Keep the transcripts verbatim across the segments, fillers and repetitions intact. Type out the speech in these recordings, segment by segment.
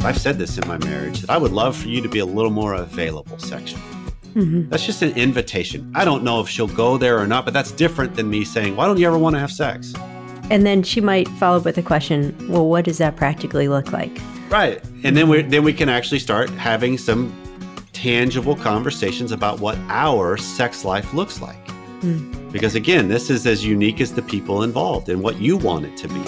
I've said this in my marriage, that I would love for you to be a little more available sexually. Mm-hmm. That's just an invitation. I don't know if she'll go there or not, but that's different than me saying, why don't you ever want to have sex? And then she might follow up with a question, well, what does that practically look like? Right. And then we then we can actually start having some tangible conversations about what our sex life looks like. Mm. Because again, this is as unique as the people involved and what you want it to be.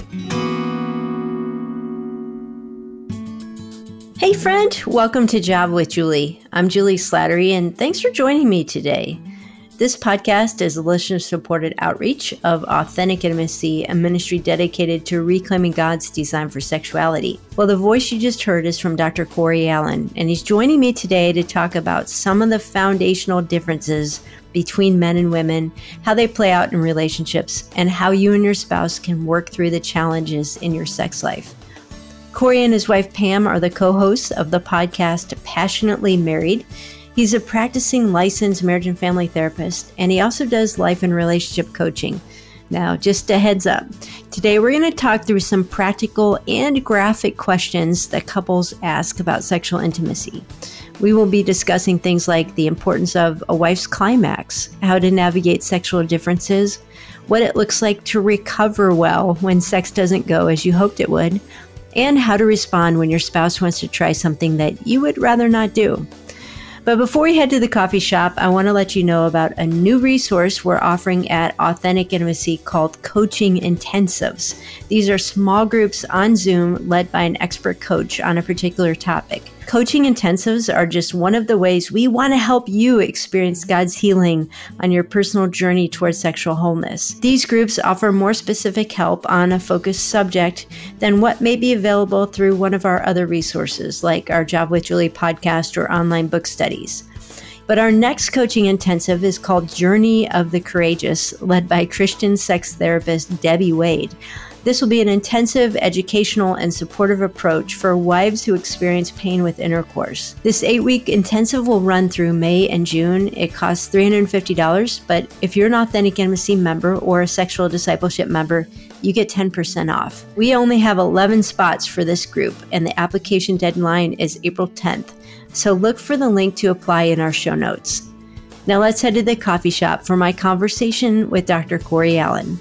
Hey friend, welcome to Java with Julie. I'm Julie Slattery, and thanks for joining me today. This podcast is a listener-supported outreach of Authentic Intimacy, a ministry dedicated to reclaiming God's design for sexuality. Well, the voice you just heard is from Doctor Corey Allen, and he's joining me today to talk about some of the foundational differences between men and women, how they play out in relationships, and how you and your spouse can work through the challenges in your sex life. Corey and his wife Pam are the co-hosts of the podcast Passionately Married. He's a practicing licensed marriage and family therapist, and he also does life and relationship coaching. Now, just a heads up, today we're going to talk through some practical and graphic questions that couples ask about sexual intimacy. We will be discussing things like the importance of a wife's climax, how to navigate sexual differences, what it looks like to recover well when sex doesn't go as you hoped it would, and how to respond when your spouse wants to try something that you would rather not do. But before we head to the coffee shop, I want to let you know about a new resource we're offering at Authentic Intimacy called Coaching Intensives. These are small groups on Zoom led by an expert coach on a particular topic. Coaching Intensives are just one of the ways we want to help you experience God's healing on your personal journey towards sexual wholeness. These groups offer more specific help on a focused subject than what may be available through one of our other resources, like our Java with Julie podcast or online book studies. But our next coaching intensive is called Journey of the Courageous, led by Christian sex therapist Debbie Wade. This will be an intensive, educational, and supportive approach for wives who experience pain with intercourse. This eight-week intensive will run through May and June. It costs three hundred fifty dollars, but if you're an Authentic Intimacy member or a Sexual Discipleship member, you get ten percent off. We only have eleven spots for this group, and the application deadline is April tenth. So look for the link to apply in our show notes. Now let's head to the coffee shop for my conversation with Doctor Corey Allen.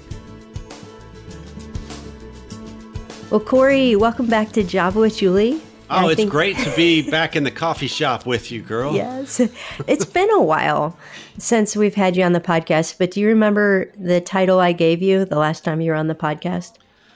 Well, Corey, welcome back to Java with Julie. Oh, I it's think... great to be back in the coffee shop with you, girl. Yes. It's been a while since we've had you on the podcast, but do you remember the title I gave you the last time you were on the podcast?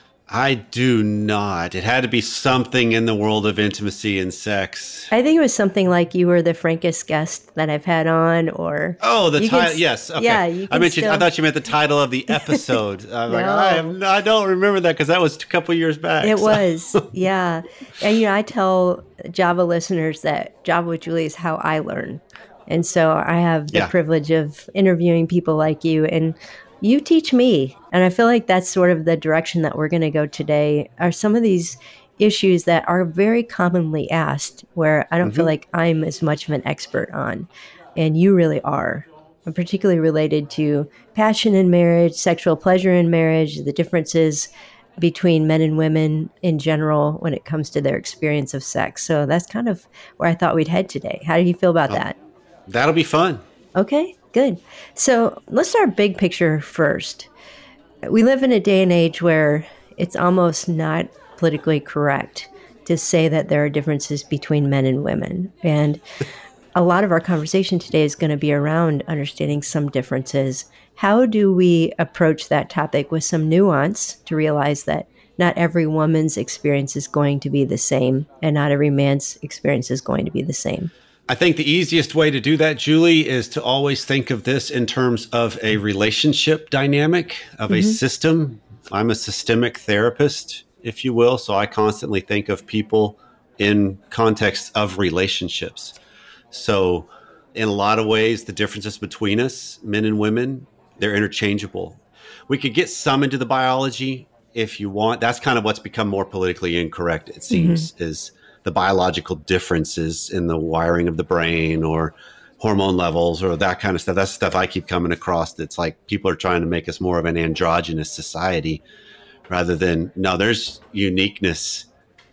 I do not. It had to be something in the world of intimacy and sex. I think it was something like you were the frankest guest that I've had on, or oh, the title. Yes, okay. Yeah, you I meant still... you, I thought you meant the title of the episode. I'm no. like, I, am, I don't remember that because that was a couple years back. It so. was, yeah. And you know, I tell Java listeners that Java with Julie is how I learn, and so I have the yeah. privilege of interviewing people like you, and you teach me. And I feel like that's sort of the direction that we're going to go today, are some of these issues that are very commonly asked, where I don't mm-hmm. feel like I'm as much of an expert on, and you really are, and particularly related to passion in marriage, sexual pleasure in marriage, the differences between men and women in general when it comes to their experience of sex. So that's kind of where I thought we'd head today. How do you feel about oh, that? That'll be fun. Okay, good. So let's start big picture first. We live in a day and age where it's almost not politically correct to say that there are differences between men and women. And a lot of our conversation today is going to be around understanding some differences. How do we approach that topic with some nuance to realize that not every woman's experience is going to be the same, and not every man's experience is going to be the same? I think the easiest way to do that, Julie, is to always think of this in terms of a relationship dynamic, of mm-hmm. a system. I'm a systemic therapist, if you will, so I constantly think of people in context of relationships. So in a lot of ways, the differences between us, men and women, they're interchangeable. We could get some into the biology if you want. That's kind of what's become more politically incorrect, it seems, mm-hmm. is the biological differences in the wiring of the brain or hormone levels or that kind of stuff. That's stuff I keep coming across. That's like people are trying to make us more of an androgynous society rather than, no, there's uniqueness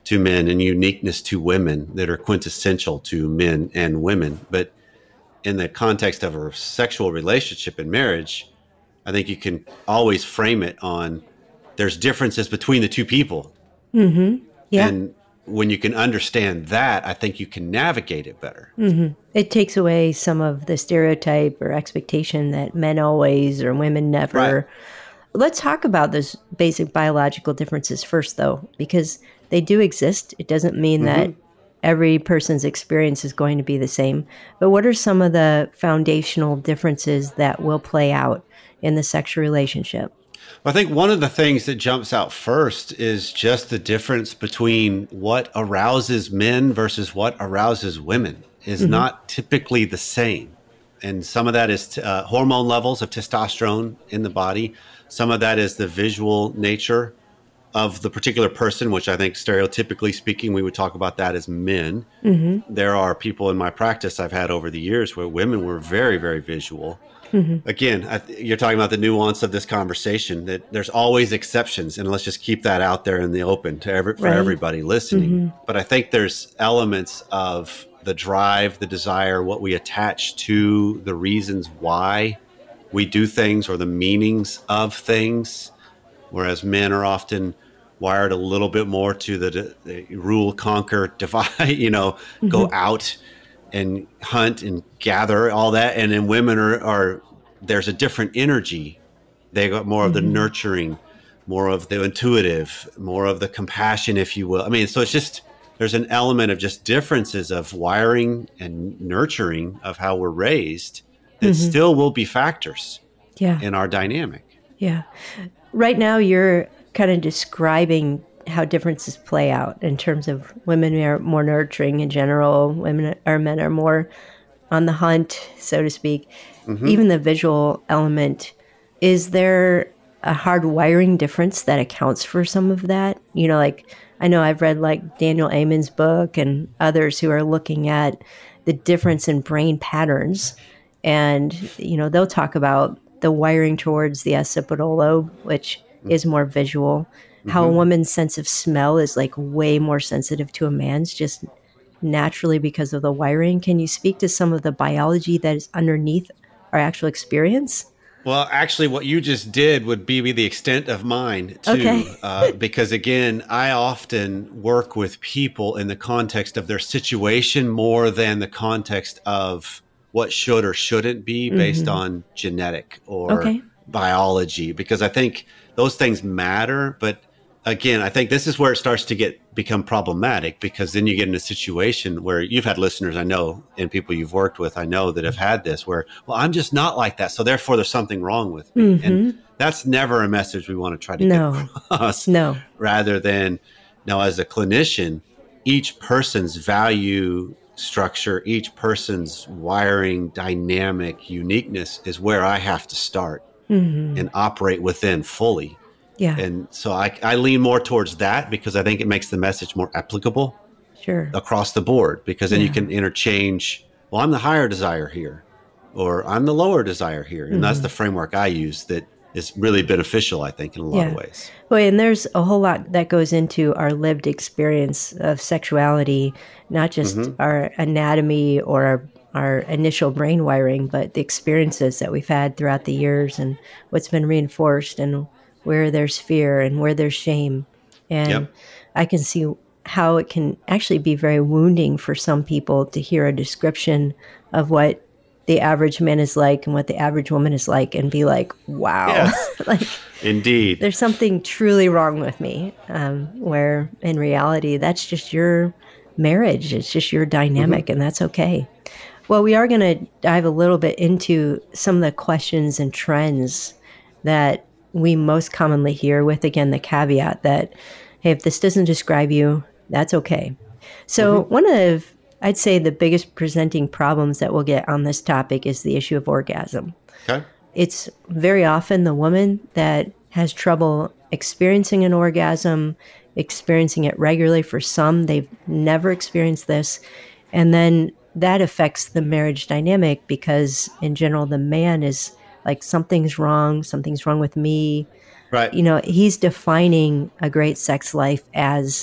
to men and uniqueness to women that are quintessential to men and women. But in the context of a sexual relationship and marriage, I think you can always frame it on there's differences between the two people. Mm-hmm. Yeah. And when you can understand that, I think you can navigate it better. Mm-hmm. It takes away some of the stereotype or expectation that men always or women never. Right. Let's talk about those basic biological differences first, though, because they do exist. It doesn't mean mm-hmm. that every person's experience is going to be the same. But what are some of the foundational differences that will play out in the sexual relationship? Well, I think one of the things that jumps out first is just the difference between what arouses men versus what arouses women is mm-hmm. not typically the same. And some of that is uh, hormone levels of testosterone in the body. Some of that is the visual nature of the particular person, which I think stereotypically speaking, we would talk about that as men. Mm-hmm. There are people in my practice I've had over the years where women were very, very visual. Mm-hmm. Again, I th- you're talking about the nuance of this conversation, that there's always exceptions, and let's just keep that out there in the open to every, for right. everybody listening. Mm-hmm. But I think there's elements of the drive, the desire, what we attach to the reasons why we do things or the meanings of things, whereas men are often wired a little bit more to the, the rule, conquer, divide, you know, mm-hmm. go out and hunt and gather, all that. And then women are, are there's a different energy. They got more mm-hmm. of the nurturing, more of the intuitive, more of the compassion, if you will. I mean, so it's just, there's an element of just differences of wiring and nurturing of how we're raised that mm-hmm. still will be factors yeah. in our dynamic. Yeah. Right now, you're kind of describing how differences play out in terms of women are more nurturing in general, women or men are more on the hunt, so to speak. Mm-hmm. Even the visual element, is there a hard wiring difference that accounts for some of that? You know, like I know I've read like Daniel Amen's book and others who are looking at the difference in brain patterns. And, you know, they'll talk about the wiring towards the occipital lobe, which mm-hmm. is more visual. How a woman's sense of smell is like way more sensitive to a man's just naturally because of the wiring. Can you speak to some of the biology that is underneath our actual experience? Well, actually, what you just did would be the extent of mine, too. Okay. uh, because, again, I often work with people in the context of their situation more than the context of what should or shouldn't be based mm-hmm. on genetic or okay. biology, because I think those things matter, but again, I think this is where it starts to get become problematic, because then you get in a situation where you've had listeners I know and people you've worked with I know that have had this where, well, I'm just not like that, so therefore there's something wrong with me. Mm-hmm. And that's never a message we want to try to no. get across. No. Rather than, now as a clinician, each person's value structure, each person's wiring, dynamic, uniqueness is where I have to start mm-hmm. and operate within fully. Yeah. And so I, I lean more towards that because I think it makes the message more applicable sure. across the board, because then yeah. you can interchange, well, I'm the higher desire here, or I'm the lower desire here. And mm-hmm. that's the framework I use that is really beneficial, I think, in a lot yeah. of ways. Well, and there's a whole lot that goes into our lived experience of sexuality, not just mm-hmm. our anatomy or our, our initial brain wiring, but the experiences that we've had throughout the years and what's been reinforced and where there's fear and where there's shame. And yep. I can see how it can actually be very wounding for some people to hear a description of what the average man is like and what the average woman is like and be like, wow, yes. like indeed, there's something truly wrong with me. Um, where in reality, that's just your marriage. It's just your dynamic mm-hmm. and that's okay. Well, we are going to dive a little bit into some of the questions and trends that we most commonly hear, with, again, the caveat that, hey, if this doesn't describe you, that's okay. So mm-hmm. one of, I'd say, the biggest presenting problems that we'll get on this topic is the issue of orgasm. Okay. It's very often the woman that has trouble experiencing an orgasm, experiencing it regularly. For some, they've never experienced this. And then that affects the marriage dynamic because, in general, the man is like, something's wrong, something's wrong with me. Right. You know, he's defining a great sex life as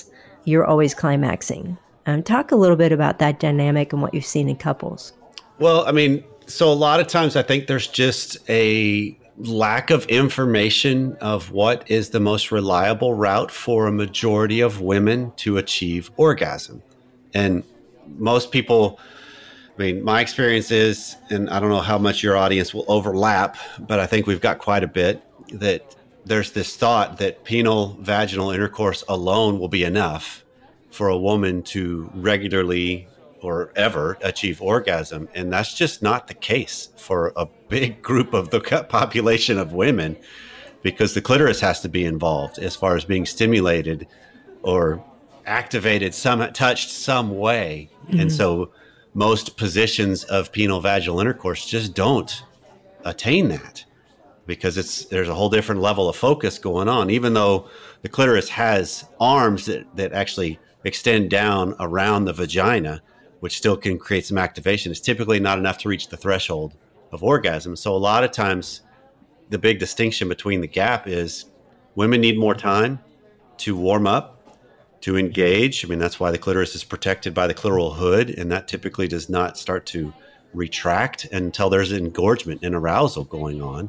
you're always climaxing. Um, talk a little bit about that dynamic and what you've seen in couples. Well, I mean, so a lot of times I think there's just a lack of information of what is the most reliable route for a majority of women to achieve orgasm. And most people, I mean, my experience is, and I don't know how much your audience will overlap, but I think we've got quite a bit, that there's this thought that penile vaginal intercourse alone will be enough for a woman to regularly or ever achieve orgasm. And that's just not the case for a big group of the population of women, because the clitoris has to be involved as far as being stimulated or activated, some touched some way. Mm-hmm. And so most positions of penile vaginal intercourse just don't attain that, because it's there's a whole different level of focus going on. Even though the clitoris has arms that, that actually extend down around the vagina, which still can create some activation, it's typically not enough to reach the threshold of orgasm. So a lot of times the big distinction between the gap is women need more time to warm up, to engage. I mean, that's why the clitoris is protected by the clitoral hood, and that typically does not start to retract until there's engorgement and arousal going on.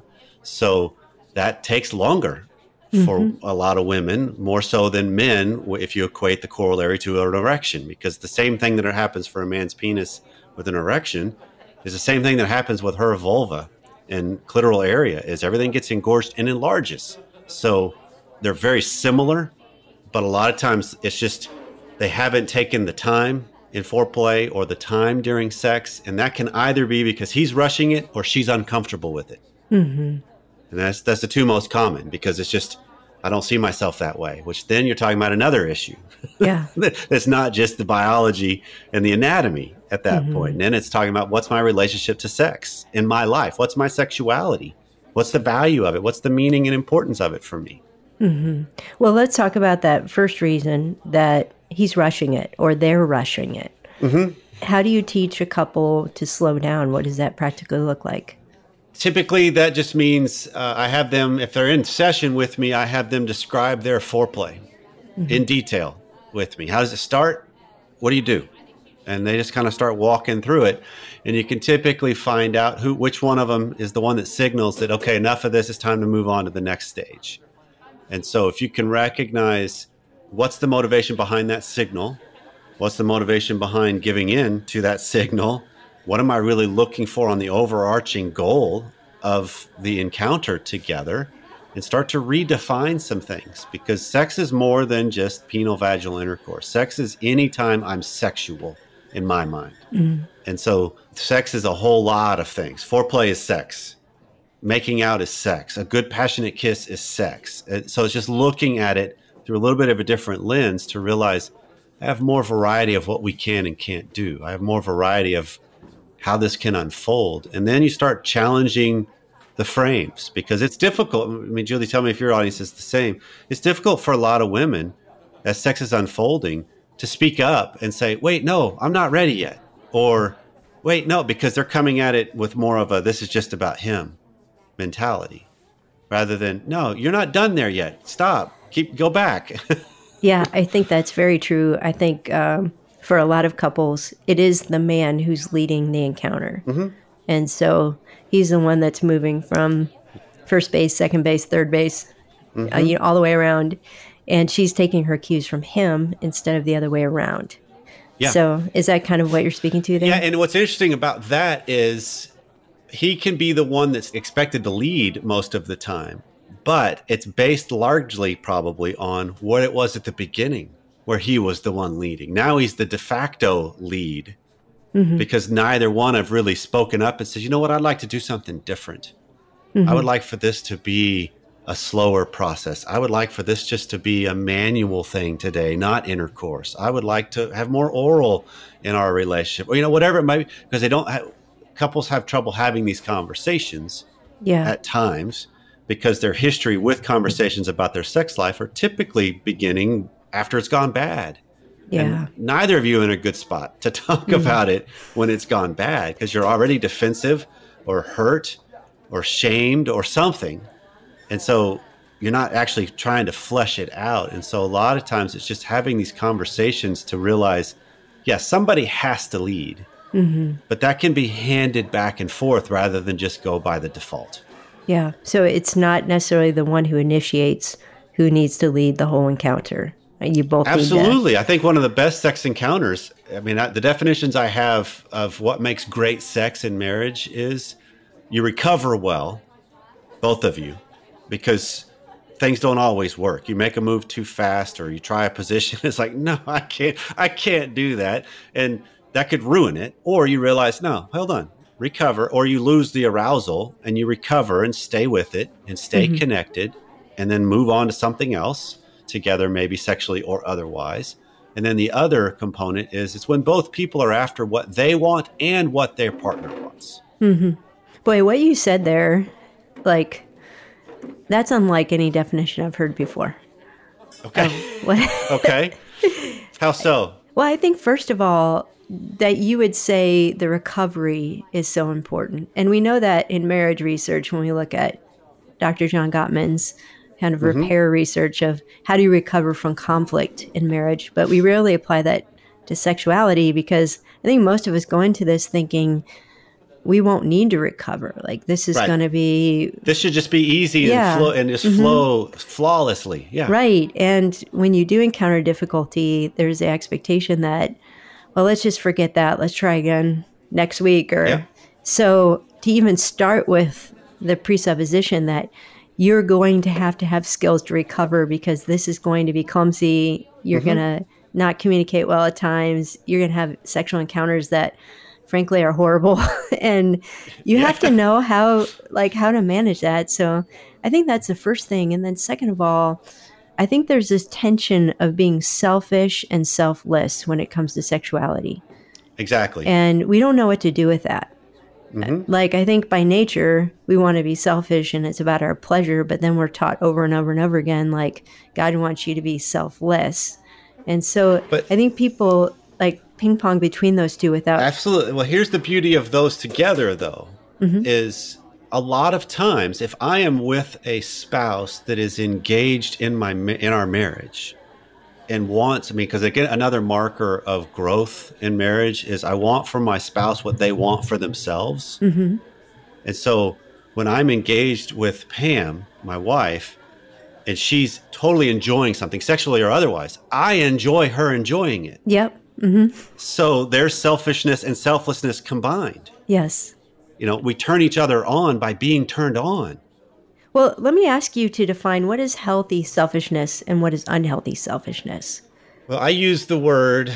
So that takes longer for mm-hmm. a lot of women, more so than men, if you equate the corollary to an erection, because the same thing that happens for a man's penis with an erection is the same thing that happens with her vulva and clitoral area, is everything gets engorged and enlarges. So they're very similar, but a lot of times it's just they haven't taken the time in foreplay or the time during sex, and that can either be because he's rushing it or she's uncomfortable with it. Mm-hmm. And that's that's the two most common, because it's just, I don't see myself that way, which then you're talking about another issue. Yeah. It's not just the biology and the anatomy at that mm-hmm. point. And then it's talking about what's my relationship to sex in my life? What's my sexuality? What's the value of it? What's the meaning and importance of it for me? Mm-hmm. Well, let's talk about that first reason, that he's rushing it or they're rushing it. Mm-hmm. How do you teach a couple to slow down? What does that practically look like? Typically, that just means uh, I have them, if they're in session with me, I have them describe their foreplay mm-hmm. in detail with me. How does it start? What do you do? And they just kind of start walking through it. And you can typically find out who, which one of them is the one that signals that, okay, enough of this, it's time to move on to the next stage. And so if you can recognize what's the motivation behind that signal, what's the motivation behind giving in to that signal, what am I really looking for on the overarching goal of the encounter together, and start to redefine some things, because sex is more than just penile vaginal intercourse. Sex is any time I'm sexual in my mind. Mm. And so sex is a whole lot of things. Foreplay is sex. Making out is sex. A good passionate kiss is sex. So it's just looking at it through a little bit of a different lens to realize I have more variety of what we can and can't do. I have more variety of how this can unfold. And then you start challenging the frames, because it's difficult. I mean, Julie, tell me if your audience is the same. It's difficult for a lot of women as sex is unfolding to speak up and say, wait, no, I'm not ready yet. Or wait, no, because they're coming at it with more of a, this is just about him mentality, rather than, no, you're not done there yet. Stop, keep, go back. Yeah, I think that's very true. I think, um, for a lot of couples, it is the man who's leading the encounter. Mm-hmm. And so he's the one that's moving from first base, second base, third base, mm-hmm. uh, you know, all the way around. And she's taking her cues from him instead of the other way around. Yeah. So is that kind of what you're speaking to there? Yeah, and what's interesting about that is he can be the one that's expected to lead most of the time, but it's based largely probably on what it was at the beginning, where he was the one leading. Now he's the de facto lead, mm-hmm. because neither one have really spoken up and said, you know what, I'd like to do something different. Mm-hmm. I would like for this to be a slower process. I would like for this just to be a manual thing today, not intercourse. I would like to have more oral in our relationship, or, you know, whatever it might be, because they don't have, couples have trouble having these conversations yeah. at times, because their history with conversations about their sex life are typically beginning after it's gone bad. Yeah. And neither of you are in a good spot to talk mm-hmm. about it when it's gone bad, because you're already defensive or hurt or shamed or something. And so you're not actually trying to flesh it out. And so a lot of times it's just having these conversations to realize, yeah, somebody has to lead, mm-hmm. but that can be handed back and forth rather than just go by the default. Yeah. So it's not necessarily the one who initiates who needs to lead the whole encounter. You both absolutely. I think one of the best sex encounters, I mean, the definitions I have of what makes great sex in marriage is you recover well, both of you, because things don't always work. You make a move too fast or you try a position. It's like, no, I can't, I can't do that. And that could ruin it. Or you realize, no, hold on, recover. Or you lose the arousal and you recover and stay with it and stay mm-hmm. connected and then move on to something else together, maybe sexually or otherwise. And then the other component is it's when both people are after what they want and what their partner wants. Mm-hmm. Boy, what you said there, like, that's unlike any definition I've heard before. Okay. Um, okay. How so? Well, I think, first of all, that you would say the recovery is so important. And we know that in marriage research, when we look at Doctor John Gottman's kind of mm-hmm. repair research of how do you recover from conflict in marriage. But we rarely apply that to sexuality because I think most of us go into this thinking we won't need to recover. Like this is right. going to be... This should just be easy yeah. and, flow, and just mm-hmm. flow flawlessly. Yeah. Right. And when you do encounter difficulty, there's the expectation that, well, let's just forget that. Let's try again next week. Or yeah. So to even start with the presupposition that you're going to have to have skills to recover because this is going to be clumsy. You're mm-hmm. going to not communicate well at times. You're going to have sexual encounters that frankly are horrible. And you yeah. have to know how, like how to manage that. So I think that's the first thing. And then second of all, I think there's this tension of being selfish and selfless when it comes to sexuality. Exactly. And we don't know what to do with that. Mm-hmm. Like, I think by nature, we want to be selfish and it's about our pleasure, but then we're taught over and over and over again, like, God wants you to be selfless. And so but, I think people like ping pong between those two without... Absolutely. Well, here's the beauty of those together, though, mm-hmm. is a lot of times if I am with a spouse that is engaged in my in our marriage and wants, I mean, because again, another marker of growth in marriage is I want from my spouse what they want for themselves. Mm-hmm. And so when I'm engaged with Pam, my wife, and she's totally enjoying something sexually or otherwise, I enjoy her enjoying it. Yep. Mm-hmm. So there's selfishness and selflessness combined. Yes. You know, we turn each other on by being turned on. Well, let me ask you to define what is healthy selfishness and what is unhealthy selfishness. Well, I use the word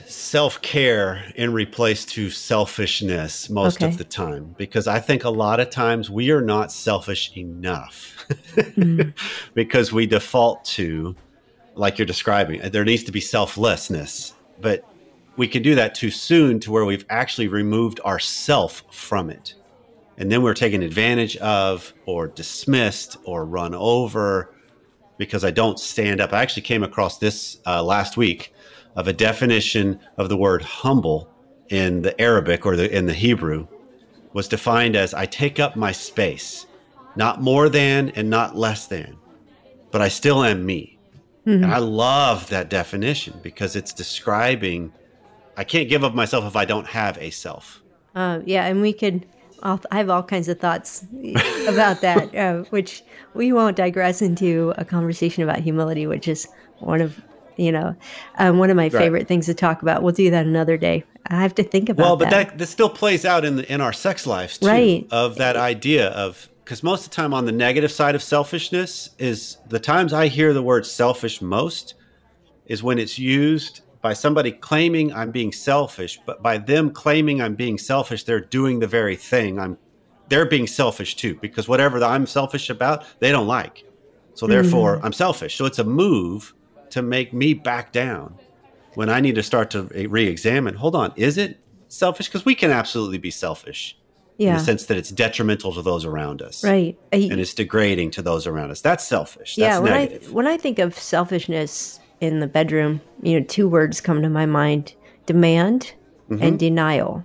self-care in replace to selfishness most okay. of the time, because I think a lot of times we are not selfish enough mm. because we default to, like you're describing, there needs to be selflessness, but we can do that too soon to where we've actually removed ourself from it. And then we're taken advantage of or dismissed or run over because I don't stand up. I actually came across this uh, last week of a definition of the word humble in the Arabic or the, in the Hebrew was defined as I take up my space, not more than and not less than, but I still am me. Mm-hmm. And I love that definition because it's describing I can't give of myself if I don't have a self. Uh, yeah, and we could... I'll, I have all kinds of thoughts about that, uh, which we won't digress into a conversation about humility, which is one of, you know, um, one of my right. favorite things to talk about. We'll do that another day. I have to think about that. Well, but that. that, that still plays out in the, in our sex lives, too, right. of that idea of, because most of the time on the negative side of selfishness is the times I hear the word selfish most is when it's used by somebody claiming I'm being selfish, but by them claiming I'm being selfish, they're doing the very thing. I'm, they're being selfish too, because whatever I'm selfish about, they don't like. So therefore, mm-hmm. I'm selfish. So it's a move to make me back down when I need to start to re-examine. Hold on, is it selfish? Because we can absolutely be selfish yeah. in the sense that it's detrimental to those around us, right? I, and it's degrading to those around us. That's selfish. That's yeah. When negative. I when I think of selfishness in the bedroom, you know, two words come to my mind: demand mm-hmm. and denial.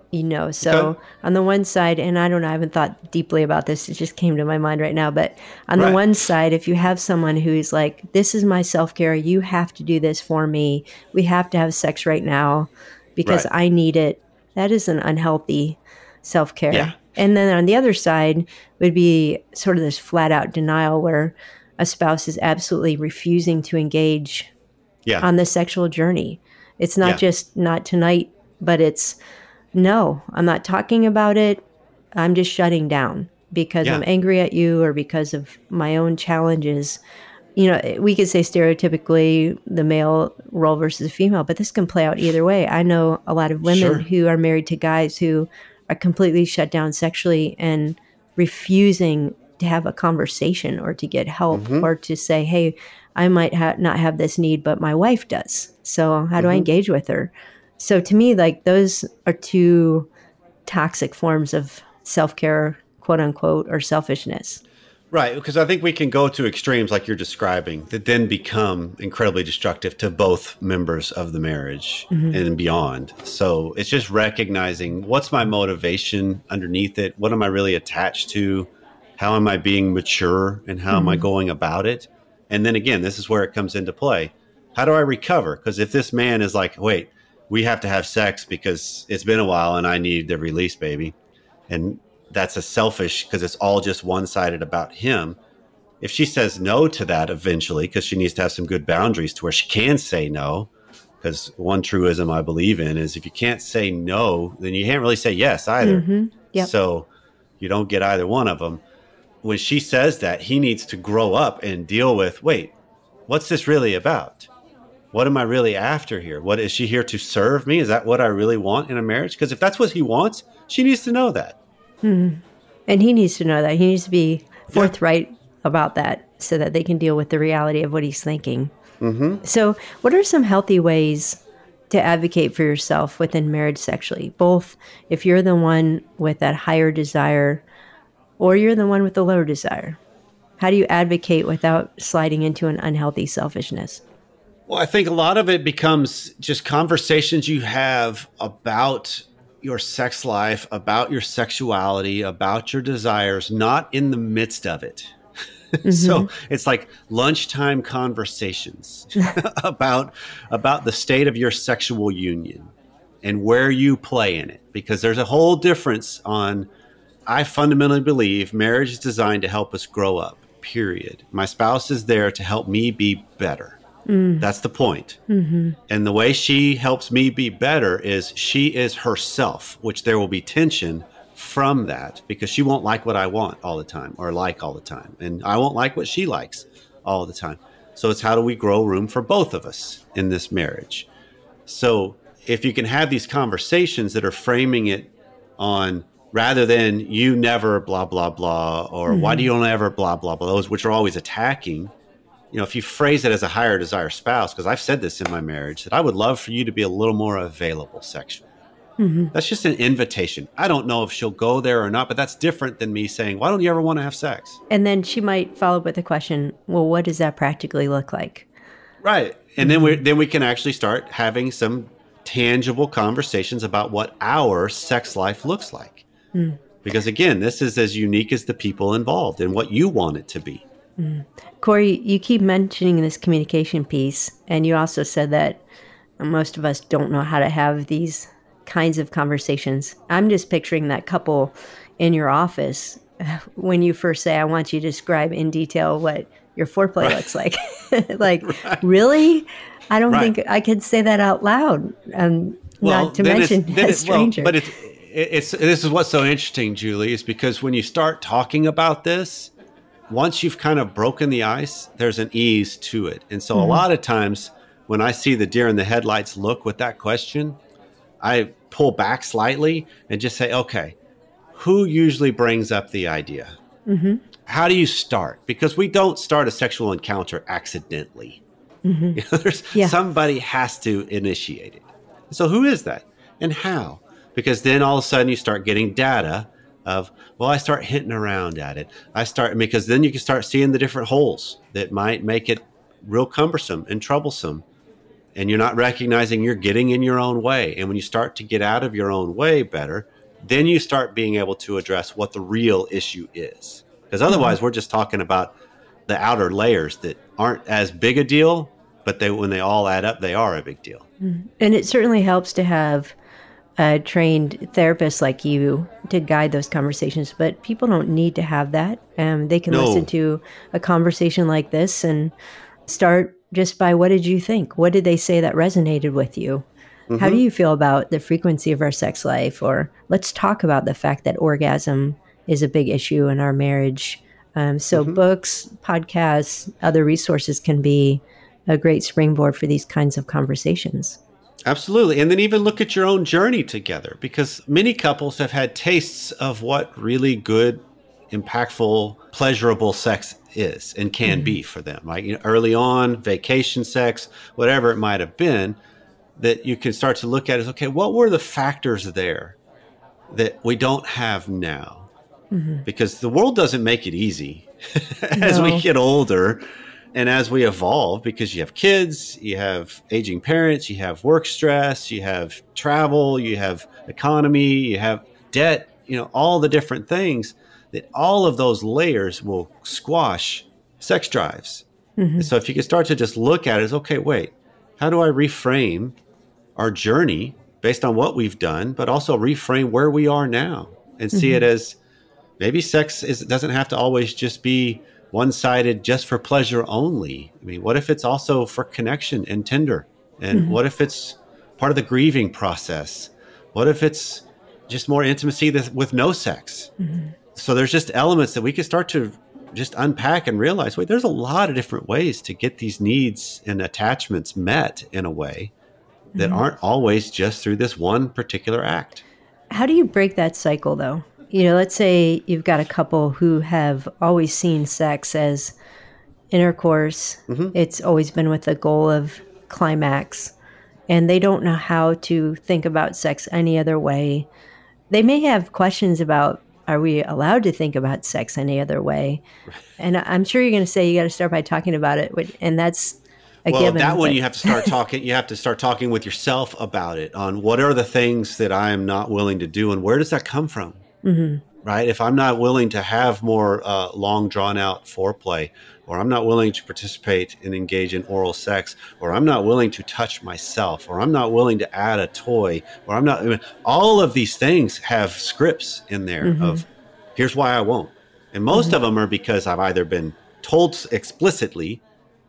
You know, so Okay. on the one side, and I don't know, I haven't thought deeply about this. It just came to my mind right now. But on Right. the one side, if you have someone who's like, this is my self care, you have to do this for me. We have to have sex right now because Right. I need it. That is an unhealthy self care. Yeah. And then on the other side would be sort of this flat out denial where a spouse is absolutely refusing to engage Yeah. on the sexual journey. It's not Yeah. just not tonight, but it's no, I'm not talking about it. I'm just shutting down because Yeah. I'm angry at you or because of my own challenges. You know, we could say stereotypically the male role versus the female, but this can play out either way. I know a lot of women Sure. who are married to guys who are completely shut down sexually and refusing to have a conversation or to get help Mm-hmm. or to say, hey, I might ha- not have this need, but my wife does. So how do I Mm-hmm. engage with her? So to me, like those are two toxic forms of self-care, quote unquote, or selfishness. Right, because I think we can go to extremes like you're describing that then become incredibly destructive to both members of the marriage and beyond. So it's just recognizing what's my motivation underneath it? What am I really attached to? How am I being mature and how am I going about it? And then again, this is where it comes into play. How do I recover? Because if this man is like, wait, we have to have sex because it's been a while and I need the release, baby. And that's a selfish because it's all just one-sided about him. If she says no to that eventually, because she needs to have some good boundaries to where she can say no, because one truism I believe in is if you can't say no, then you can't really say yes either. Mm-hmm. Yep. So you don't get either one of them. When she says that, he needs to grow up and deal with, wait, what's this really about? What am I really after here? What is she here to serve me? Is that what I really want in a marriage? Because if that's what he wants, she needs to know that. And he needs to know that. He needs to be forthright about that so that they can deal with the reality of what he's thinking. Mm-hmm. So, what are some healthy ways to advocate for yourself within marriage sexually? Both if you're the one with that higher desire or you're the one with the lower desire. How do you advocate without sliding into an unhealthy selfishness? Well, I think a lot of it becomes just conversations you have about your sex life, about your sexuality, about your desires, not in the midst of it. Mm-hmm. So it's like lunchtime conversations about about the state of your sexual union and where you play in it, because there's a whole difference on. I fundamentally believe marriage is designed to help us grow up. Period. My spouse is there to help me be better. Mm. That's the point. Mm-hmm. And the way she helps me be better is she is herself, which there will be tension from that because she won't like what I want all the time or like all the time. And I won't like what she likes all the time. So it's how do we grow room for both of us in this marriage? So if you can have these conversations that are framing it on rather than you never blah, blah, blah, or mm-hmm. why do you don't ever blah, blah, blah, those which are always attacking. You know, if you phrase it as a higher desire spouse, because I've said this in my marriage, that I would love for you to be a little more available sexually. Mm-hmm. That's just an invitation. I don't know if she'll go there or not, but that's different than me saying, why don't you ever want to have sex? And then she might follow up with the question, well, what does that practically look like? Right. And then we then we can actually start having some tangible conversations about what our sex life looks like. Mm. Because again, this is as unique as the people involved and what you want it to be. Mm. Corey, you keep mentioning this communication piece, and you also said that most of us don't know how to have these kinds of conversations. I'm just picturing that couple in your office when you first say, I want you to describe in detail what your foreplay right. looks like. Like, right. Really? I don't right. think I could say that out loud. Um, well, not to mention a stranger. Well, but it's, it's, this is what's so interesting, Julie, is because when you start talking about this, once you've kind of broken the ice, there's an ease to it. And so mm-hmm. a lot of times when I see the deer in the headlights look with that question, I pull back slightly and just say, okay, who usually brings up the idea? Mm-hmm. How do you start? Because we don't start a sexual encounter accidentally. Mm-hmm. You know, there's, yeah. Somebody has to initiate it. So who is that and how? Because then all of a sudden you start getting data of, well, I start hinting around at it. I start, because then you can start seeing the different holes that might make it real cumbersome and troublesome. and you're not recognizing you're getting in your own way. And when you start to get out of your own way better, then you start being able to address what the real issue is. Because otherwise, mm-hmm. we're just talking about the outer layers that aren't as big a deal, but they, when they all add up, they are a big deal. Mm-hmm. And it certainly helps to have a trained therapist like you to guide those conversations, but people don't need to have that. Um, they can No. listen to a conversation like this and start just by, what did you think? What did they say that resonated with you? Mm-hmm. How do you feel about the frequency of our sex life? Or let's talk about the fact that orgasm is a big issue in our marriage. Um, so mm-hmm. books, podcasts, other resources can be a great springboard for these kinds of conversations. Absolutely. And then even look at your own journey together, because many couples have had tastes of what really good, impactful, pleasurable sex is and can mm-hmm. be for them. Like, you know, early on, vacation sex, whatever it might have been, that you can start to look at is, okay, what were the factors there that we don't have now? Mm-hmm. Because the world doesn't make it easy as no. we get older. And as we evolve, because you have kids, you have aging parents, you have work stress, you have travel, you have economy, you have debt, you know, all the different things, that all of those layers will squash sex drives. Mm-hmm. So if you can start to just look at it as, okay, wait, how do I reframe our journey based on what we've done, but also reframe where we are now and see mm-hmm. it as maybe sex is, doesn't have to always just be one-sided just for pleasure only. I mean, what if it's also for connection and tender? And mm-hmm. what if it's part of the grieving process? What if it's just more intimacy th- with no sex? Mm-hmm. So there's just elements that we can start to just unpack and realize, wait, there's a lot of different ways to get these needs and attachments met in a way that mm-hmm. aren't always just through this one particular act. How do you break that cycle, though? You know, let's say you've got a couple who have always seen sex as intercourse. Mm-hmm. It's always been with the goal of climax, and they don't know how to think about sex any other way. They may have questions about, are we allowed to think about sex any other way? And I'm sure you're going to say you got to start by talking about it, and that's a well, given. That one but... you have to start talking. You have to start talking with yourself about it. On what are the things that I am not willing to do, and where does that come from? Mm-hmm. Right? If I'm not willing to have more uh, long drawn out foreplay, or I'm not willing to participate and engage in oral sex, or I'm not willing to touch myself, or I'm not willing to add a toy, or I'm not, I mean, all of these things have scripts in there mm-hmm. of here's why I won't. And most mm-hmm. of them are because I've either been told explicitly,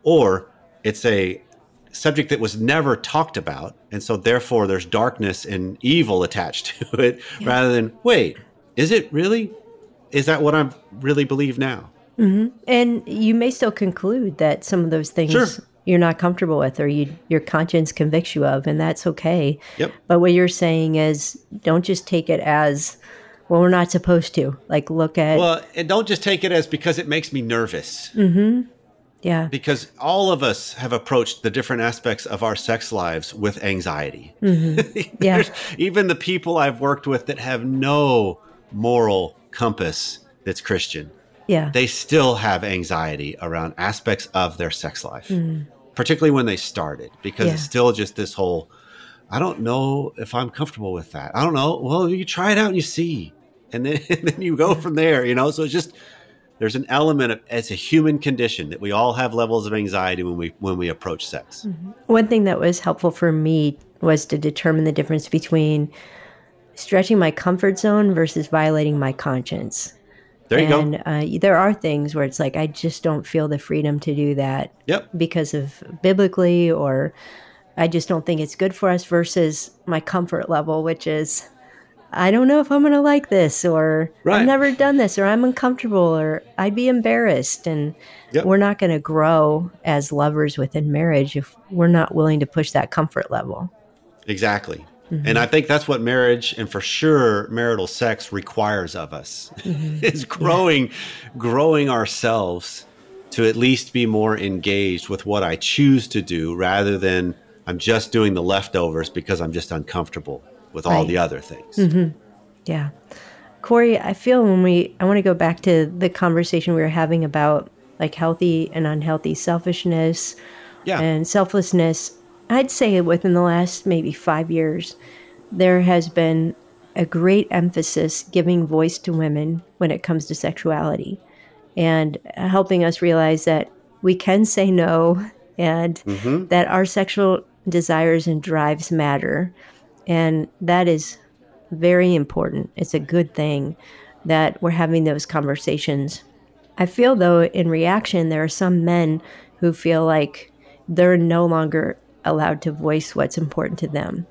or it's a subject that was never talked about. And so therefore there's darkness and evil attached to it yeah. rather than, wait, is it really? Is that what I really believe now? Mm-hmm. And you may still conclude that some of those things sure. you're not comfortable with, or you, your conscience convicts you of, and that's okay. Yep. But what you're saying is, don't just take it as, well, we're not supposed to. Like, look at... Well, and don't just take it as because it makes me nervous. Mm-hmm. Yeah. Because all of us have approached the different aspects of our sex lives with anxiety. Mm-hmm. Yeah. Even the people I've worked with that have no moral compass that's Christian, yeah, they still have anxiety around aspects of their sex life, mm. particularly when they started, because yeah. it's still just this whole, I don't know if I'm comfortable with that. I don't know. Well, you try it out and you see, and then, and then you go from there, you know? So it's just, there's an element of, it's a human condition that we all have levels of anxiety when we, when we approach sex. Mm-hmm. One thing that was helpful for me was to determine the difference between stretching my comfort zone versus violating my conscience. There you and, go. And uh, there are things where it's like, I just don't feel the freedom to do that yep. because of biblically, or I just don't think it's good for us, versus my comfort level, which is, I don't know if I'm going to like this, or right. I've never done this, or I'm uncomfortable, or I'd be embarrassed. And yep. we're not going to grow as lovers within marriage if we're not willing to push that comfort level. Exactly. Mm-hmm. And I think that's what marriage, and for sure marital sex, requires of us, mm-hmm. is growing, yeah. growing ourselves to at least be more engaged with what I choose to do, rather than I'm just doing the leftovers because I'm just uncomfortable with all right. the other things. Mm-hmm. Yeah. Corey, I feel when we, I want to go back to the conversation we were having about like healthy and unhealthy selfishness yeah. and selflessness. I'd say within the last maybe five years, there has been a great emphasis giving voice to women when it comes to sexuality and helping us realize that we can say no and mm-hmm. that our sexual desires and drives matter. And that is very important. It's a good thing that we're having those conversations. I feel, though, in reaction, there are some men who feel like they're no longer allowed to voice what's important to them.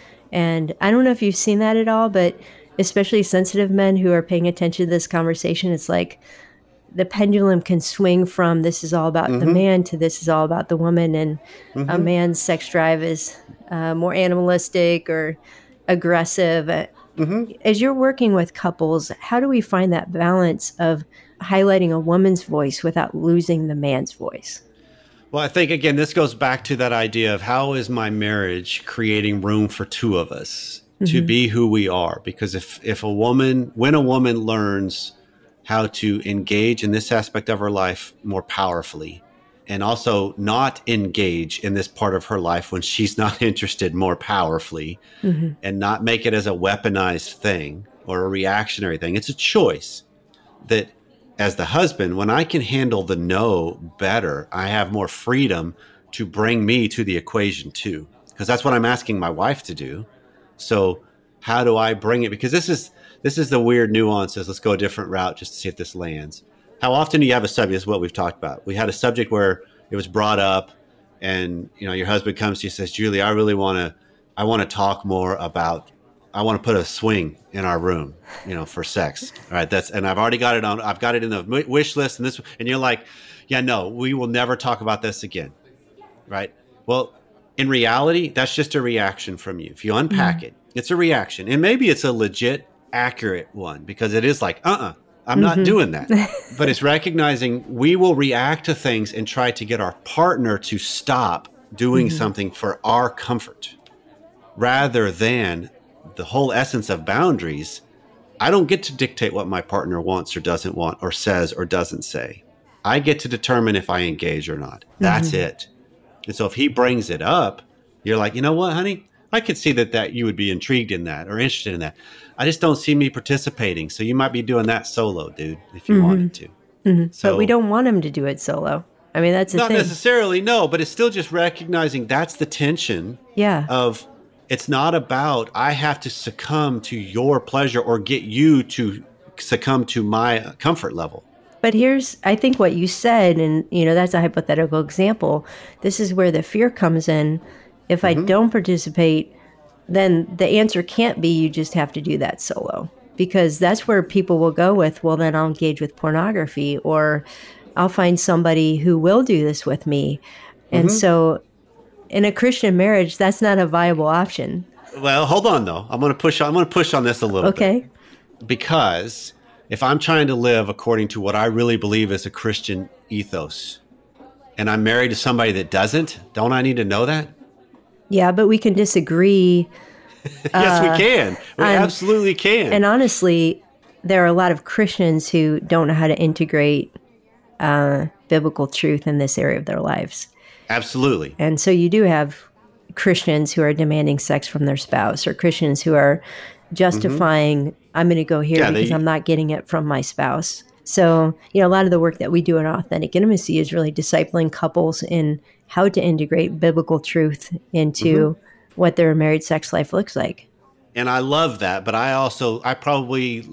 And I don't know if you've seen that at all, but especially sensitive men who are paying attention to this conversation, it's like the pendulum can swing from this is all about mm-hmm. the man to this is all about the woman. And mm-hmm. a man's sex drive is uh, more animalistic or aggressive. Mm-hmm. As you're working with couples, how do we find that balance of highlighting a woman's voice without losing the man's voice? Well, I think, again, this goes back to that idea of how is my marriage creating room for two of us mm-hmm. to be who we are? Because if, if a woman, when a woman learns how to engage in this aspect of her life more powerfully, and also not engage in this part of her life when she's not interested more powerfully, mm-hmm. and not make it as a weaponized thing or a reactionary thing. It's a choice that as the husband, when I can handle the no better, I have more freedom to bring me to the equation too, because that's what I'm asking my wife to do. So how do I bring it? Because this is this is the weird nuances. Let's go a different route just to see if this lands. How often do you have a subject? Is what we've talked about. We had a subject where it was brought up, and you know your husband comes to you and says, "Julie, I really want to, I want to talk more about, I want to put a swing in our room, you know, for sex." All right, that's and I've already got it on. I've got it in the wish list, and this, and you're like, "Yeah, no, we will never talk about this again." Right? Well, in reality, that's just a reaction from you. If you unpack mm-hmm. it, it's a reaction, and maybe it's a legit, accurate one because it is like, uh-uh. I'm mm-hmm. not doing that. But it's recognizing we will react to things and try to get our partner to stop doing mm-hmm. something for our comfort rather than the whole essence of boundaries. I don't get to dictate what my partner wants or doesn't want or says or doesn't say. I get to determine if I engage or not. That's mm-hmm. it. And so if he brings it up, you're like, you know what, honey? I could see that, that you would be intrigued in that or interested in that. I just don't see me participating. So you might be doing that solo, dude, if you mm-hmm. wanted to. Mm-hmm. So, but we don't want him to do it solo. I mean, that's the not thing. necessarily, no, but it's still just recognizing that's the tension yeah. of it's not about I have to succumb to your pleasure or get you to succumb to my comfort level. But here's, I think what you said, and you know, that's a hypothetical example. This is where the fear comes in. If mm-hmm. I don't participate, then the answer can't be you just have to do that solo, because that's where people will go with, well, then I'll engage with pornography or I'll find somebody who will do this with me. And mm-hmm. so in a Christian marriage, that's not a viable option. Well, hold on though. I'm going to push on, I'm going to push on this a little okay. bit. Because if I'm trying to live according to what I really believe is a Christian ethos and I'm married to somebody that doesn't, don't I need to know that? Yeah, but we can disagree. yes, uh, we can. We um, absolutely can. And honestly, there are a lot of Christians who don't know how to integrate uh, biblical truth in this area of their lives. Absolutely. And so you do have Christians who are demanding sex from their spouse, or Christians who are justifying, mm-hmm. I'm going to go here yeah, because they, I'm not getting it from my spouse. So, you know, a lot of the work that we do in Authentic Intimacy is really discipling couples in how to integrate biblical truth into mm-hmm. what their married sex life looks like. And I love that, but I also, I probably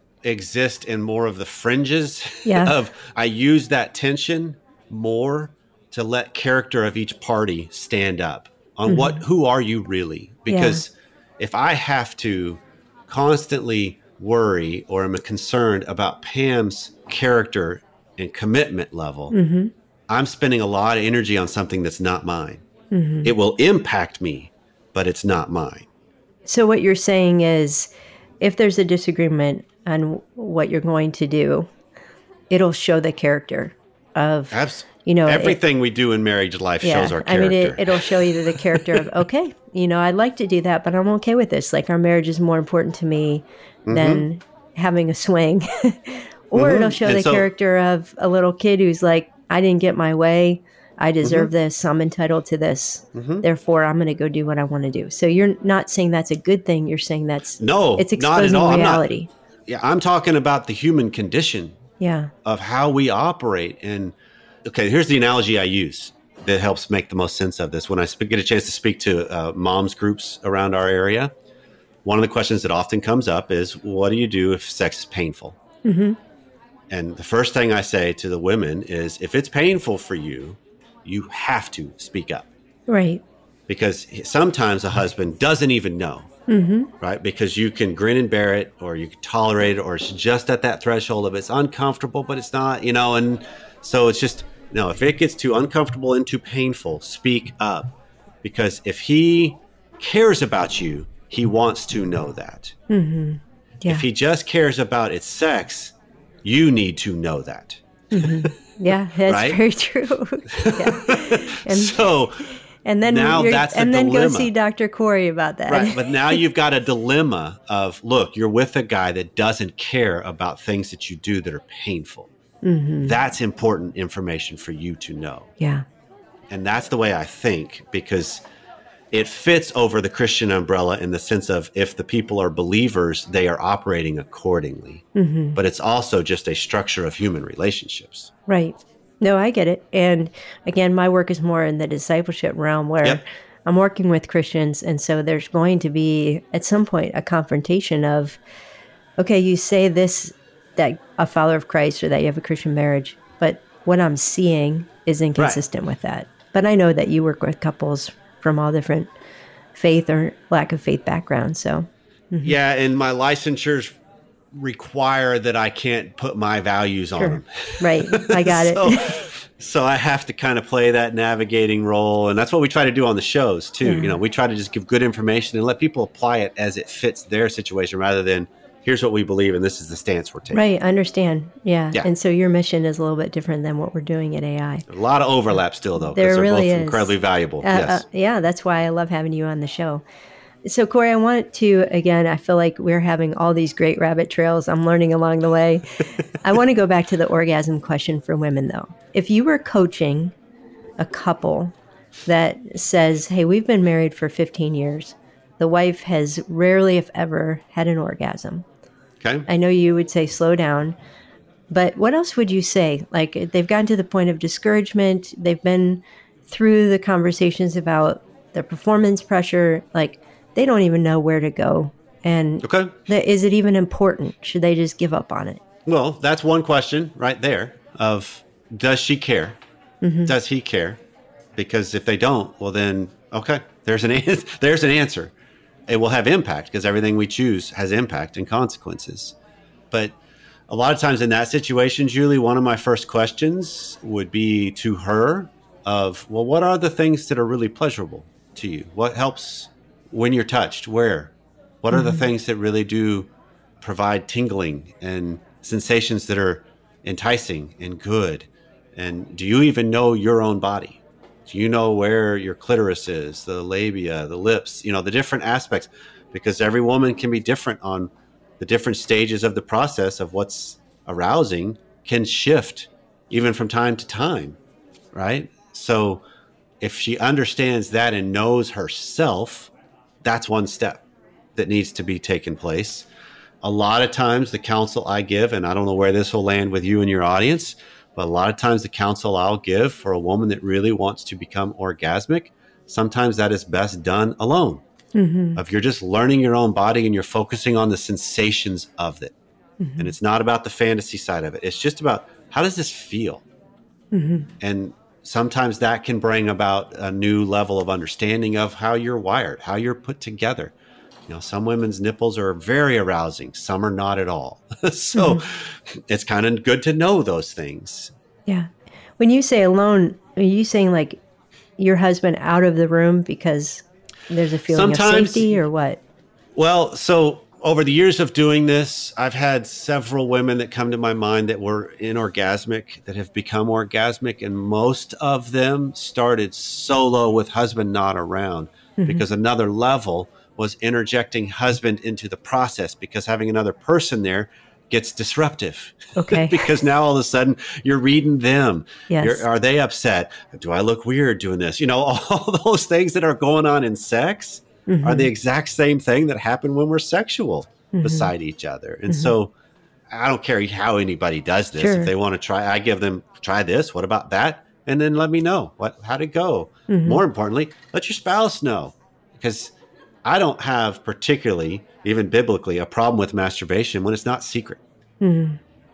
exist in more of the fringes yeah. of, I use that tension more to let character of each party stand up on mm-hmm. what, who are you really? Because yeah. if I have to constantly worry or am concerned about Pam's character and commitment level, mm-hmm. I'm spending a lot of energy on something that's not mine. Mm-hmm. It will impact me, but it's not mine. So what you're saying is if there's a disagreement on what you're going to do, it'll show the character of, Abs- you know, everything it, we do in marriage life yeah, shows our character. I mean, it, it'll show you the character of, okay, you know, I'd like to do that, but I'm okay with this. Like our marriage is more important to me mm-hmm. than having a swing. Or mm-hmm. it'll show and the so, character of a little kid who's like, I didn't get my way. I deserve Mm-hmm. this. I'm entitled to this. Mm-hmm. Therefore, I'm going to go do what I want to do. So you're not saying that's a good thing. You're saying that's No, it's not at exposing all. reality. I'm not, yeah, I'm talking about the human condition Yeah. of how we operate. And okay, here's the analogy I use that helps make the most sense of this. When I speak, get a chance to speak to uh, moms groups around our area, one of the questions that often comes up is, what do you do if sex is painful? Mm-hmm. And the first thing I say to the women is, if it's painful for you, you have to speak up. Right. Because sometimes a husband doesn't even know, Mm-hmm. right? Because you can grin and bear it, or you can tolerate it, or it's just at that threshold of it's uncomfortable, but it's not, you know, and so it's just, no, if it gets too uncomfortable and too painful, speak up. Because if he cares about you, he wants to know that. Mm-hmm. Yeah. If he just cares about its sex, you need to know that. Mm-hmm. Yeah, that's Right? very true. Yeah. And, So and then now you're- that's the and then dilemma. go see Doctor Corey about that. Right, but now you've got a dilemma of, look, you're with a guy that doesn't care about things that you do that are painful. Mm-hmm. That's important information for you to know. Yeah. And that's the way I think, because it fits over the Christian umbrella in the sense of, if the people are believers, they are operating accordingly. Mm-hmm. But it's also just a structure of human relationships. Right. No, I get it. And again, my work is more in the discipleship realm where Yep. I'm working with Christians. And so there's going to be at some point a confrontation of, okay, you say this, that a follower of Christ or that you have a Christian marriage, but what I'm seeing is inconsistent with that. But I know that you work with couples from all different faith or lack of faith backgrounds. So, Yeah, and my licensures require that I can't put my values on sure. them. Right. I got so, it. so I have to kind of play that navigating role. And that's what we try to do on the shows too. Yeah. You know, we try to just give good information and let people apply it as it fits their situation, rather than, here's what we believe and this is the stance we're taking. Right. I understand. Yeah. Yeah. And so your mission is a little bit different than what we're doing at A I. A lot of overlap still, though, There because they're really both is. incredibly valuable. Uh, yes. uh, yeah, that's why I love having you on the show. So, Corey, I want to, again, I feel like we're having all these great rabbit trails. I'm learning along the way. I want to go back to the orgasm question for women, though. If you were coaching a couple that says, hey, we've been married for fifteen years, the wife has rarely, if ever, had an orgasm. Okay. I know you would say slow down, but what else would you say? Like, they've gotten to the point of discouragement. They've been through the conversations about the performance pressure. Like, they don't even know where to go. And Okay. th- is it even important? Should they just give up on it? Well, that's one question right there of, does she care? Mm-hmm. Does he care? Because if they don't, well then, okay, there's an an- there's an answer. It will have impact because everything we choose has impact and consequences. But a lot of times in that situation, Julie, one of my first questions would be to her of, well, what are the things that are really pleasurable to you? What helps when you're touched? Where? What are the things that really do provide tingling and sensations that are enticing and good? And do you even know your own body? Do you know where your clitoris is, the labia, the lips, you know, the different aspects? Because every woman can be different on the different stages of the process of what's arousing, can shift even from time to time, right? So if she understands that and knows herself, that's one step that needs to be taken place. A lot of times the counsel I give, and I don't know where this will land with you and your audience, but a lot of times the counsel I'll give for a woman that really wants to become orgasmic, sometimes that is best done alone. Mm-hmm. If you're just learning your own body and you're focusing on the sensations of it. Mm-hmm. And it's not about the fantasy side of it. It's just about, how does this feel? Mm-hmm. And sometimes that can bring about a new level of understanding of how you're wired, how you're put together. You know, some women's nipples are very arousing. Some are not at all. so mm-hmm. it's kind of good to know those things. Yeah. When you say alone, are you saying like your husband out of the room because there's a feeling Sometimes, of safety or what? Well, so over the years of doing this, I've had several women that come to my mind that were inorgasmic, that have become orgasmic. And most of them started solo with husband not around, mm-hmm. because another level was interjecting husband into the process, because having another person there gets disruptive. Okay. Because now all of a sudden you're reading them. Yes. You're, are they upset? Do I look weird doing this? You know, all those things that are going on in sex mm-hmm. are the exact same thing that happen when we're sexual mm-hmm. beside each other. And mm-hmm. so I don't care how anybody does this. Sure. If they want to try, I give them, try this. What about that? And then let me know what, how'd it go? Mm-hmm. More importantly, let your spouse know, because I don't have particularly, even biblically, a problem with masturbation when it's not secret. Mm-hmm.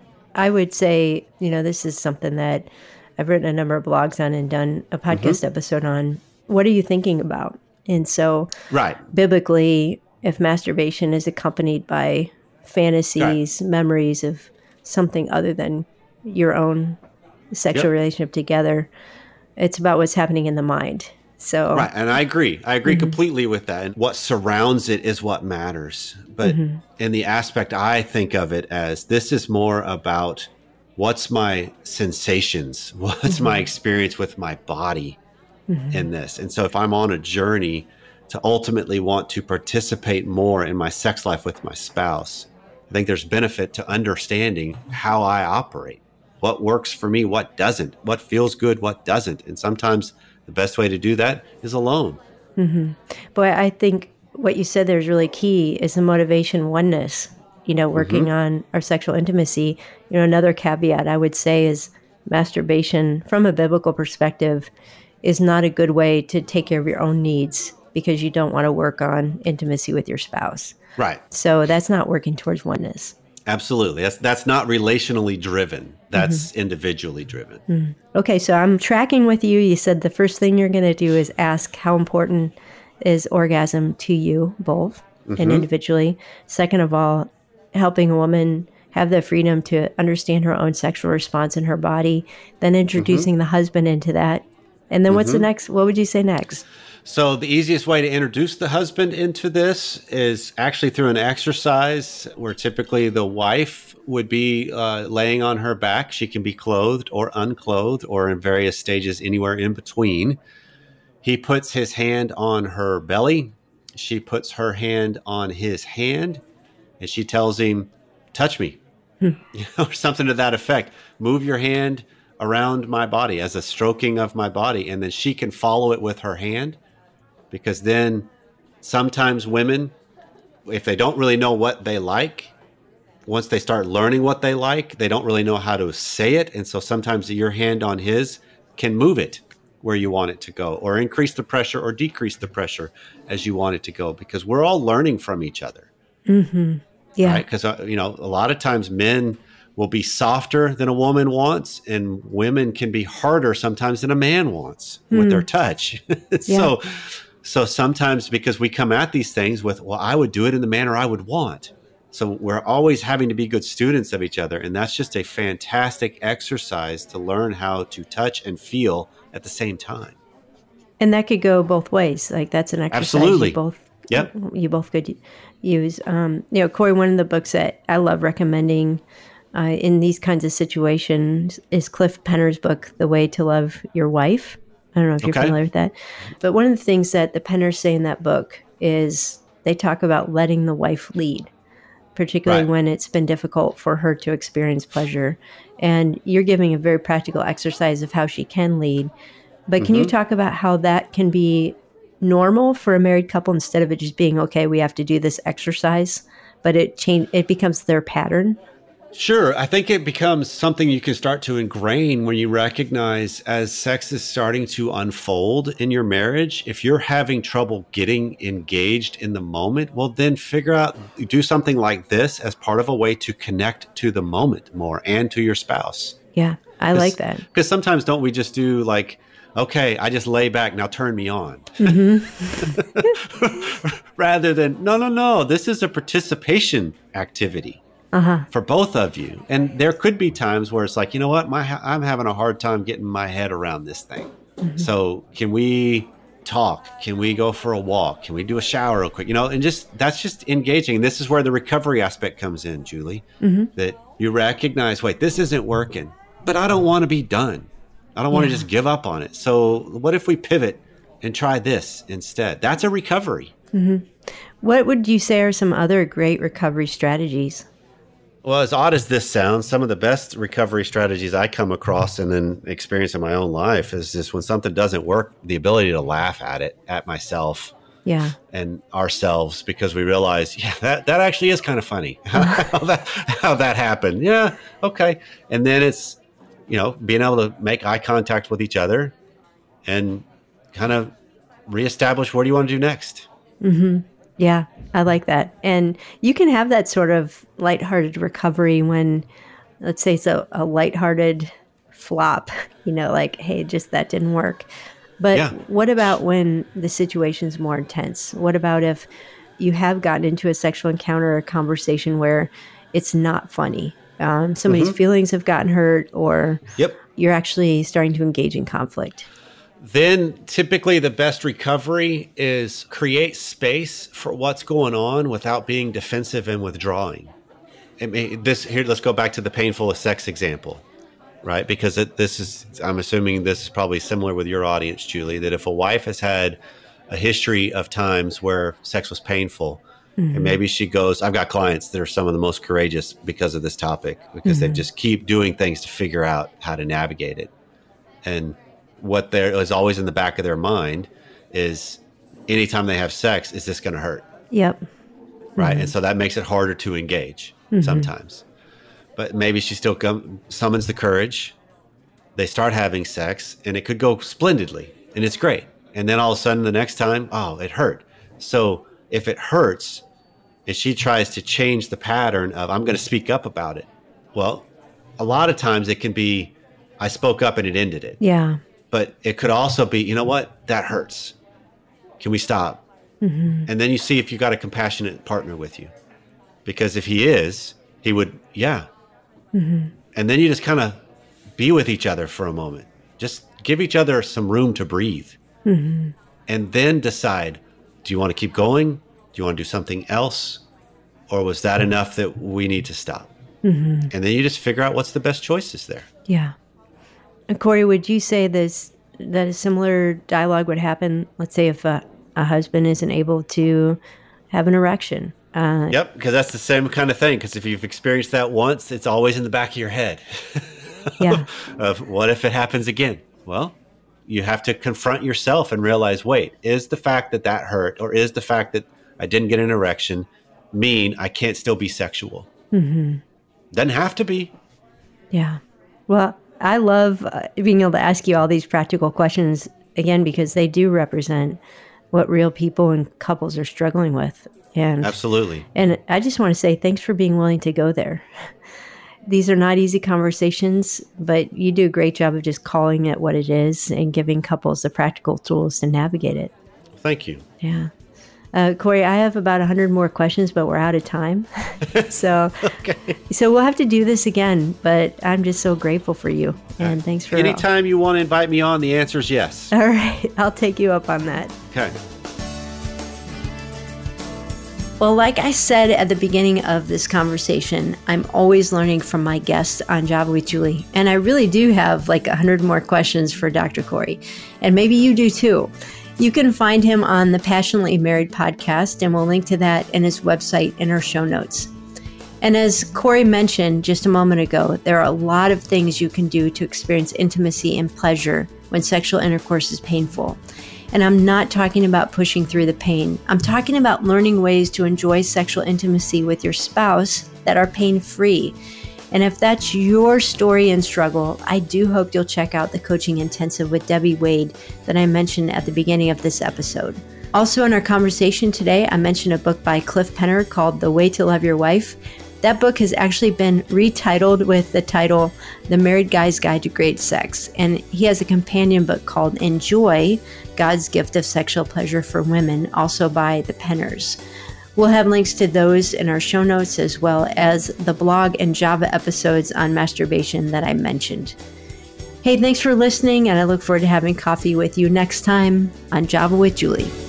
I would say, you know, this is something that I've written a number of blogs on and done a podcast mm-hmm. episode on. What are you thinking about? And so, right. biblically, if masturbation is accompanied by fantasies, right. memories of something other than your own sexual yep. relationship together, it's about what's happening in the mind. So, right. And I agree. I agree mm-hmm. completely with that. And what surrounds it is what matters. But mm-hmm. in the aspect, I think of it as this is more about what's my sensations, what's mm-hmm. my experience with my body mm-hmm. in this. And so if I'm on a journey to ultimately want to participate more in my sex life with my spouse, I think there's benefit to understanding how I operate, what works for me, what doesn't, what feels good, what doesn't. And sometimes the best way to do that is alone. Mm-hmm. Boy, I think what you said there is really key is the motivation oneness, you know, working mm-hmm. on our sexual intimacy. You know, another caveat I would say is masturbation from a biblical perspective is not a good way to take care of your own needs because you don't want to work on intimacy with your spouse. Right. So that's not working towards oneness. Absolutely. That's that's not relationally driven. That's mm-hmm. individually driven. Mm-hmm. Okay, so I'm tracking with you. You said the first thing you're going to do is ask how important is orgasm to you both mm-hmm. and individually. Second of all, helping a woman have the freedom to understand her own sexual response in her body, then introducing mm-hmm. the husband into that. And then mm-hmm. what's the next? What would you say next? So the easiest way to introduce the husband into this is actually through an exercise where typically the wife would be uh, laying on her back. She can be clothed or unclothed or in various stages anywhere in between. He puts his hand on her belly. She puts her hand on his hand and she tells him, touch me, hmm. you know, or something to that effect. Move your hand around my body as a stroking of my body. And then she can follow it with her hand. Because then sometimes women, if they don't really know what they like, once they start learning what they like, they don't really know how to say it. And so sometimes your hand on his can move it where you want it to go or increase the pressure or decrease the pressure as you want it to go, because we're all learning from each other. Mm-hmm. Yeah. Right? Because, uh, you know, a lot of times men will be softer than a woman wants, and women can be harder sometimes than a man wants mm. with their touch. so, yeah. So sometimes because we come at these things with, well, I would do it in the manner I would want. So we're always having to be good students of each other. And that's just a fantastic exercise to learn how to touch and feel at the same time. And that could go both ways. Like that's an exercise Absolutely. you both, yep. you both could use. Um, you know, Corey, one of the books that I love recommending uh, in these kinds of situations is Cliff Penner's book, The Way to Love Your Wife. I don't know if you're okay. familiar with that. But one of the things that the Penners say in that book is they talk about letting the wife lead, particularly right. when it's been difficult for her to experience pleasure. And you're giving a very practical exercise of how she can lead. But can mm-hmm. you talk about how that can be normal for a married couple instead of it just being, okay, we have to do this exercise, but it change, it becomes their pattern? Sure. I think it becomes something you can start to ingrain when you recognize as sex is starting to unfold in your marriage. If you're having trouble getting engaged in the moment, well, then figure out, do something like this as part of a way to connect to the moment more and to your spouse. Yeah, I like that. Because sometimes don't we just do like, okay, I just lay back, now turn me on. Mm-hmm. Rather than, no, no, no, this is a participation activity. Uh-huh. For both of you. And there could be times where it's like, you know what, my I'm having a hard time getting my head around this thing. Mm-hmm. So can we talk? Can we go for a walk? Can we do a shower real quick? You know, and just that's just engaging. This is where the recovery aspect comes in, Julie, mm-hmm. that you recognize, wait, this isn't working, but I don't want to be done. I don't want to yeah. just give up on it. So what if we pivot and try this instead? That's a recovery. Mm-hmm. What would you say are some other great recovery strategies? Well, as odd as this sounds, some of the best recovery strategies I come across and then experience in my own life is just when something doesn't work, the ability to laugh at it, at myself. Yeah. And ourselves, because we realize, yeah, that, that actually is kind of funny how, that, how that happened. Yeah. Okay. And then it's, you know, being able to make eye contact with each other and kind of reestablish what do you want to do next? Mm-hmm. Yeah, I like that. And you can have that sort of lighthearted recovery when, let's say it's a, a lighthearted flop, you know, like, hey, just that didn't work. But yeah. What about when the situation's more intense? What about if you have gotten into a sexual encounter or a conversation where it's not funny? Um, somebody's mm-hmm. feelings have gotten hurt, or yep. you're actually starting to engage in conflict. Then typically the best recovery is create space for what's going on without being defensive and withdrawing. I mean, this here, let's go back to the painful sex example, right? Because it, this is, I'm assuming this is probably similar with your audience, Julie, that if a wife has had a history of times where sex was painful, mm-hmm. and maybe she goes, I've got clients that are some of the most courageous because of this topic, because mm-hmm. they just keep doing things to figure out how to navigate it. And what there is always in the back of their mind is anytime they have sex, is this going to hurt? Yep. Right. Mm-hmm. And so that makes it harder to engage mm-hmm. sometimes. But maybe she still come, summons the courage. They start having sex and it could go splendidly and it's great. And then all of a sudden the next time, oh, it hurt. So if it hurts and she tries to change the pattern of I'm going to speak up about it. Well, a lot of times it can be I spoke up and it ended it. Yeah. But it could also be, you know what, that hurts. Can we stop? Mm-hmm. And then you see if you got a compassionate partner with you. Because if he is, he would, yeah. Mm-hmm. And then you just kind of be with each other for a moment. Just give each other some room to breathe. Mm-hmm. And then decide, do you want to keep going? Do you want to do something else? Or was that enough that we need to stop? Mm-hmm. And then you just figure out what's the best choices there. Yeah. And Corey, would you say this that a similar dialogue would happen, let's say if a, a husband isn't able to have an erection? Uh, yep, because that's the same kind of thing. Because if you've experienced that once, it's always in the back of your head. Yeah. Of what if it happens again? Well, you have to confront yourself and realize, wait, is the fact that that hurt, or is the fact that I didn't get an erection mean I can't still be sexual? Mm-hmm. Doesn't have to be. Yeah. Well, I love uh, being able to ask you all these practical questions, again, because they do represent what real people and couples are struggling with. And absolutely. And I just want to say thanks for being willing to go there. These are not easy conversations, but you do a great job of just calling it what it is and giving couples the practical tools to navigate it. Thank you. Yeah. Uh, Corey, I have about one hundred more questions, but we're out of time. so okay. so we'll have to do this again, but I'm just so grateful for you. And uh, thanks for anytime all. You want to invite me on, the answer is yes. All right. I'll take you up on that. Okay. Well, like I said at the beginning of this conversation, I'm always learning from my guests on Java with Julie. And I really do have like one hundred more questions for Doctor Corey. And maybe you do too. You can find him on the Passionately Married podcast, and we'll link to that in his website in our show notes. And as Corey mentioned just a moment ago, there are a lot of things you can do to experience intimacy and pleasure when sexual intercourse is painful. And I'm not talking about pushing through the pain. I'm talking about learning ways to enjoy sexual intimacy with your spouse that are pain-free. And if that's your story and struggle, I do hope you'll check out the Coaching Intensive with Debbie Wade that I mentioned at the beginning of this episode. Also in our conversation today, I mentioned a book by Cliff Penner called The Way to Love Your Wife. That book has actually been retitled with the title The Married Guy's Guide to Great Sex. And he has a companion book called Enjoy, God's Gift of Sexual Pleasure for Women, also by the Penners. We'll have links to those in our show notes, as well as the blog and Java episodes on masturbation that I mentioned. Hey, thanks for listening, and I look forward to having coffee with you next time on Java with Julie.